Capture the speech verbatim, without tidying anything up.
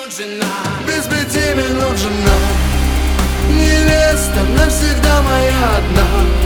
минут жена, без пяти минут жена, невеста навсегда моя одна.